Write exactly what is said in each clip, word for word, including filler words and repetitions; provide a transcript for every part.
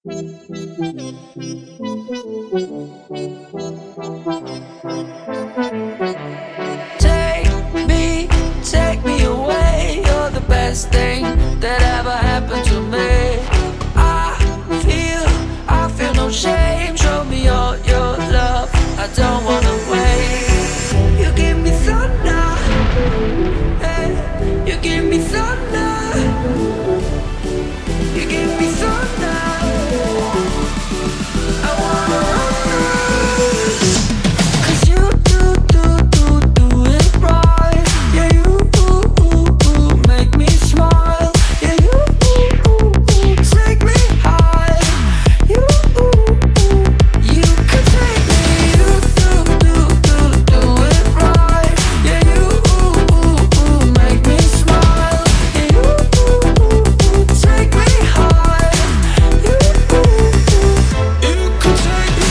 Take me, take me away. You're the best thing that ever happened to me. I feel, I feel no shame. Show me all your love, I don't wanna wait. You give me thunder, hey, you give me thunder. You give me thunder, I wanna run. Cause you do, do, do, do it right. Yeah, you ooh, ooh, ooh, make me smile. Yeah, you ooh, ooh, ooh, take me high. You ooh, ooh, you can take me. You do, do, do, do it right. Yeah, you ooh, ooh, ooh, make me smile. Yeah, you ooh, ooh, ooh, take me high. You ooh, ooh, you can take me.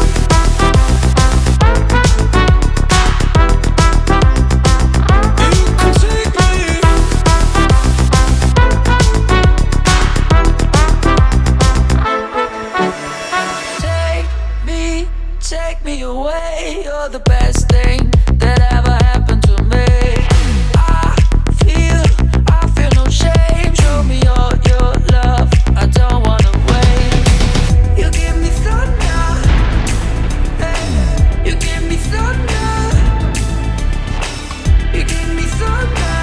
Take me, take me away. You're the best thing that ever happened to me. I feel, I feel no shame. Show me all your love, I don't wanna wait. You give me thunder, hey, you give me thunder. You give me thunder,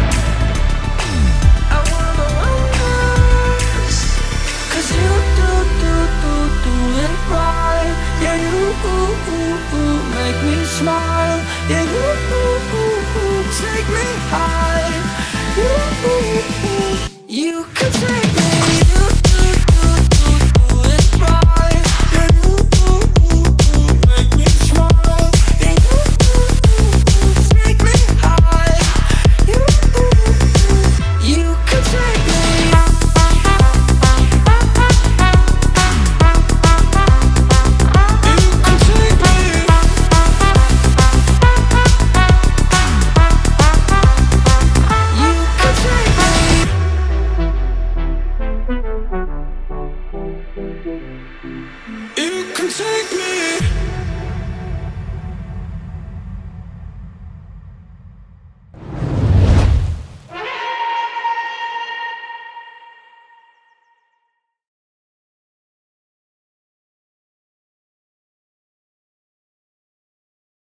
I wanna rise. Cause you do, do, do, do it right. Yeah, you ooh, ooh, ooh, make me smile. Yeah, you ooh, ooh, ooh, take me high. You ooh, ooh, you can take me.